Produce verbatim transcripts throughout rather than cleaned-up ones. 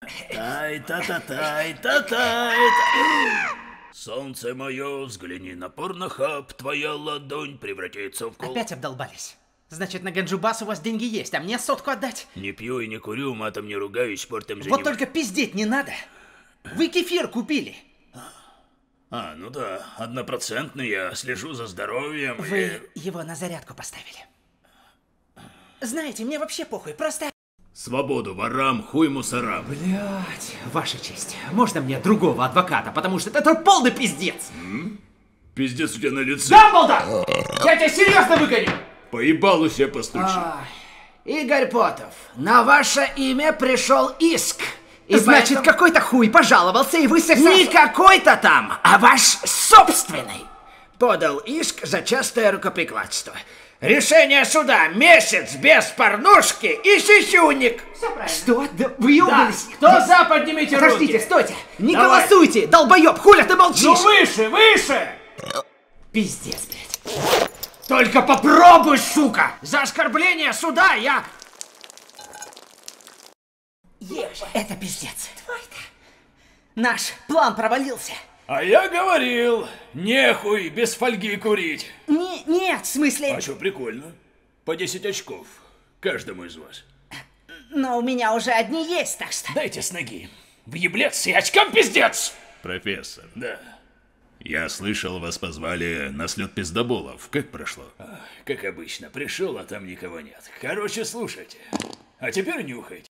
Тай-та-та-тай-та-тай. Солнце мое, взгляни на порнохаб, твоя ладонь превратится в кол... Опять обдолбались. Значит, на Ганджубас у вас деньги есть, а мне сотку отдать? Не пью и не курю, матом не ругаюсь, спортом занимаюсь. Вот только пиздеть не надо. Вы кефир купили. А, ну да, однопроцентный, я слежу за здоровьем. Вы и... его на зарядку поставили. Знаете, мне вообще похуй, просто... Свободу ворам, хуй мусорам. Блять, ваша честь, можно мне другого адвоката, потому что это полный пиздец. М? Пиздец у тебя на лице. Дамблдор! Я тебя серьезно выгоню! Поебалу себе постучи. А, Игорь Потов, на ваше имя пришел иск. И Значит, поэтому... какой-то хуй пожаловался, и вы со... Не какой-то там, а ваш собственный. Подал иск за частое рукоприкладство. Решение суда: месяц без порнушки и сисюник. Что? Да вы ёбнулись? Да. Кто за, поднимите руки. Подождите, стойте! Не Давай. голосуйте, долбоёб, хуля ты молчишь? Ну выше, выше! Пиздец, блядь. Только попробуй, сука! За оскорбление суда я... Ешь, это пиздец. Наш план провалился. А я говорил, нехуй без фольги курить. Не, нет, в смысле... А что, прикольно. По десять очков каждому из вас. Но у меня уже одни есть, так что... Дайте с ноги. Въеблец и очкам пиздец! Профессор. Да. Я слышал, вас позвали на слет пиздоболов. Как прошло? А, как обычно, пришел, а там никого нет. Короче, слушайте. А теперь нюхайте.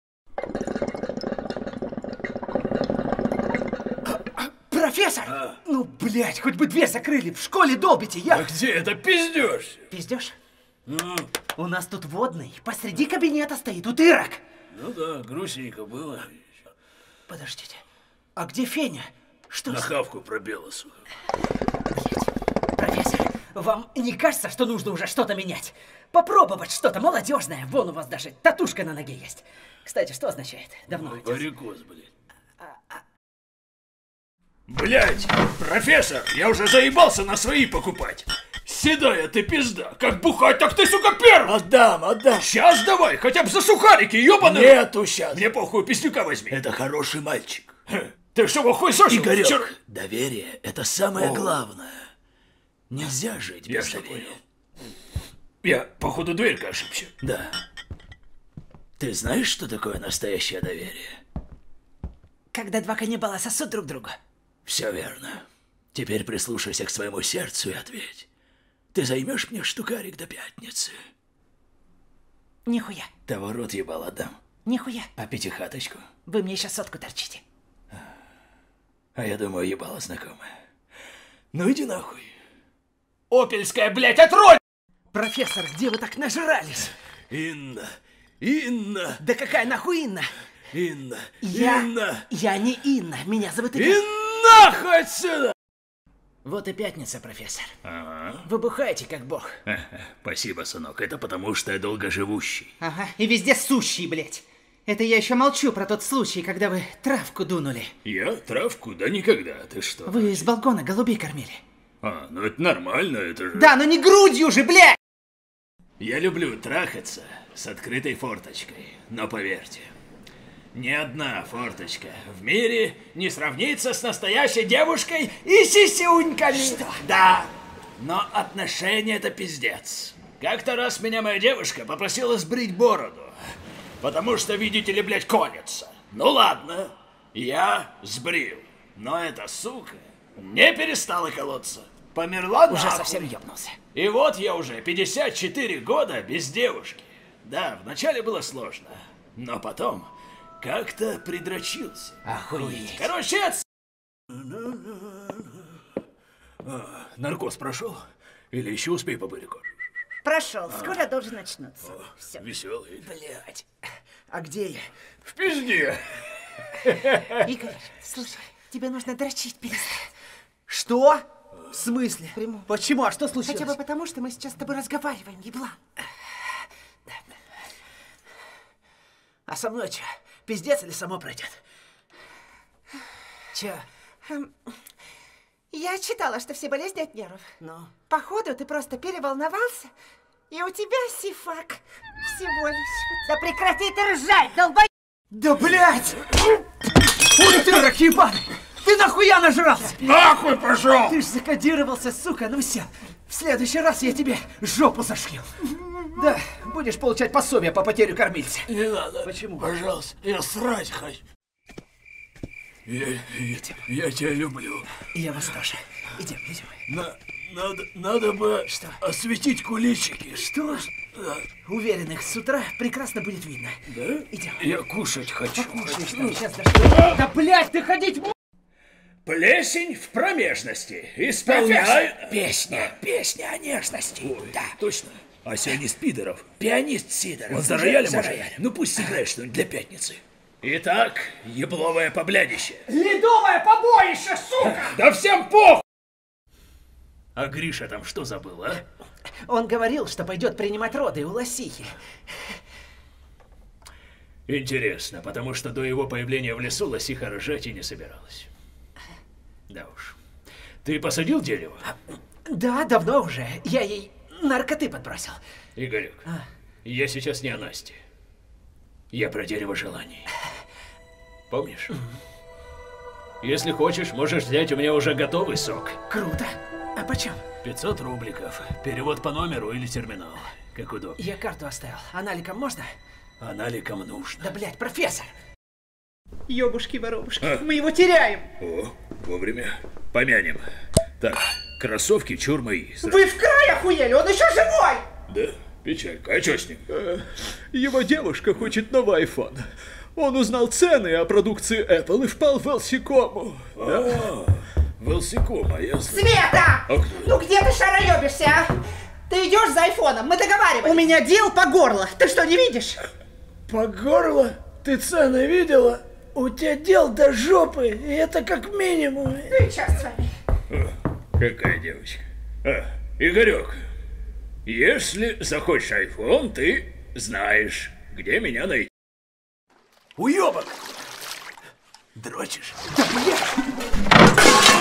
Профессор! А? Ну, блядь, хоть бы дверь закрыли, в школе долбите, я... А где это пиздешь? Пиздешь? Ну, У нас тут водный, посреди кабинета стоит утырок. ну да, грустненько было. Подождите, а где Феня? Что На с... хавку пробела, сука. Блядь, профессор, вам не кажется, что нужно уже что-то менять? Попробовать что-то молодежное. Вон у вас даже татушка на ноге есть. Кстати, что означает? Давно идёт. Варикоз, блядь. Блять, профессор, я уже заебался на свои покупать. Седая ты пизда, как бухать, так ты, сука, первый. Отдам, отдам. Сейчас давай, хотя бы за сухарики, ёбаный. Нету сейчас. Мне похуй, пиздюка возьми. Это хороший мальчик. Ты что, его хуй сошел? Игорек, Вчера... доверие — это самое О. главное. Нельзя жить Я без что доверия. понял. Я, походу, дверька ошибся. Да. Ты знаешь, что такое настоящее доверие? Когда два каннибала сосут друг друга. Все верно. Теперь прислушайся к своему сердцу и ответь. Ты займешь мне штукарик до пятницы? Нихуя, Того рот ебал отдам. нихуя. А пятихаточку? Вы мне сейчас сотку торчите. А я думаю, ебало знакомая. Ну иди нахуй. Опельская, блядь, отроль! Профессор, где вы так нажрались? Инна, Инна, Да какая нахуй Инна? Инна, Я... Инна. Я не Инна, меня зовут Инна. Нахуй отсюда! Вот и пятница, профессор. Ага. Вы бухаете, как бог. Спасибо, сынок, это потому что я долгоживущий. Ага, и везде сущий, блядь. Это я еще молчу про тот случай, когда вы травку дунули. Я травку? Да никогда, ты что? Вы с балкона голубей кормили. А, ну это нормально, это же... Да, но не грудью же, блядь! Я люблю трахаться с открытой форточкой, но поверьте, ни одна форточка в мире не сравнится с настоящей девушкой и сисюньками. Что? Да, но отношения это пиздец. Как-то раз меня моя девушка попросила сбрить бороду, потому что, видите ли, блядь, колется. Ну ладно, я сбрил, но эта сука не перестала колоться. Померла Уже нахуй. совсем ёбнулся. И вот я уже пятьдесят четыре года без девушки. Да, вначале было сложно, но потом как-то придрочился. Охуеть. Короче, это... А, наркоз прошел? Или еще успей побырить? Прошел, скоро должен начнуться. Все. Веселый. Блядь. А где я? В пизде. Игорь, слушай, тебе нужно дрочить перестать. Что? В смысле? Приму. Почему? А что случилось? Хотя бы потому, что мы сейчас с тобой разговариваем, еблан. А со мной что? Пиздец или само пройдет? Че? Эм, Я читала, что все болезни от нервов. Ну? Походу, ты просто переволновался, и у тебя сифак всего лишь. Да прекрати ты ржать, долбоёб! Да блядь! Ебаный! Ты нахуя нажрался? Нахуй пошел! Ты ж закодировался, сука, ну все. В следующий раз я тебе жопу зашью. Да, будешь получать пособие по потере кормильца. Не надо. Почему? Пожалуйста, я срать хочу. Я, я, я тебя люблю. Я вас тоже. Идем, идем. На, надо, надо бы Что? осветить куличики. Что? Да. Уверен, их с утра прекрасно будет видно. Да? Идем. Я кушать хочу. Кушаешь там сейчас, да что? Да, блядь, ты ходить можешь? Плесень в промежности. Исполняю... Песня, песня о нежности. Ой, да. Точно. А сионист Пидоров, пианист Сидоров. Он за роялем, за роялем. Ну пусть сыграет что-нибудь для пятницы. Итак, ебловое поблядище. Ледовое побоище, сука! Да всем пох! А Гриша там что забыл, а? Он говорил, что пойдет принимать роды у лосихи. Интересно, потому что до его появления в лесу лосиха рожать и не собиралась. Да уж. Ты посадил дерево? Да, давно уже. Я ей наркоты подбросил. Игорек, а? Я сейчас не о Насте. Я про дерево желаний. Помнишь? Если хочешь, можешь взять у меня уже готовый сок. Круто. А почем? пятьсот рубликов. Перевод по номеру или терминал. Как удобно. Я карту оставил. А наликом можно? А наликом нужно. Да, блядь, профессор! Ёбушки-воробушки, А? мы его теряем. О, вовремя. Помянем. Так, кроссовки, чур мои. Сразу. Вы в край охуели, он еще живой! Да, печалька. А что с ним? Его девушка хочет новый айфон. Он узнал цены о продукции Apple и впал в Элсикому. А, Велсикома, ясно. Света! А кто? Ну где ты шароебишься, а? Ты идешь за айфоном, мы договаривались. У меня дел по горло, ты что, не видишь? По горло? Ты цены видела? У тебя дел до жопы, и это как минимум. Ну и черт с вами. О, какая девочка. А, Игорек, если захочешь айфон, ты знаешь, где меня найти. Уёбок! Дрочишь? Да, блядь!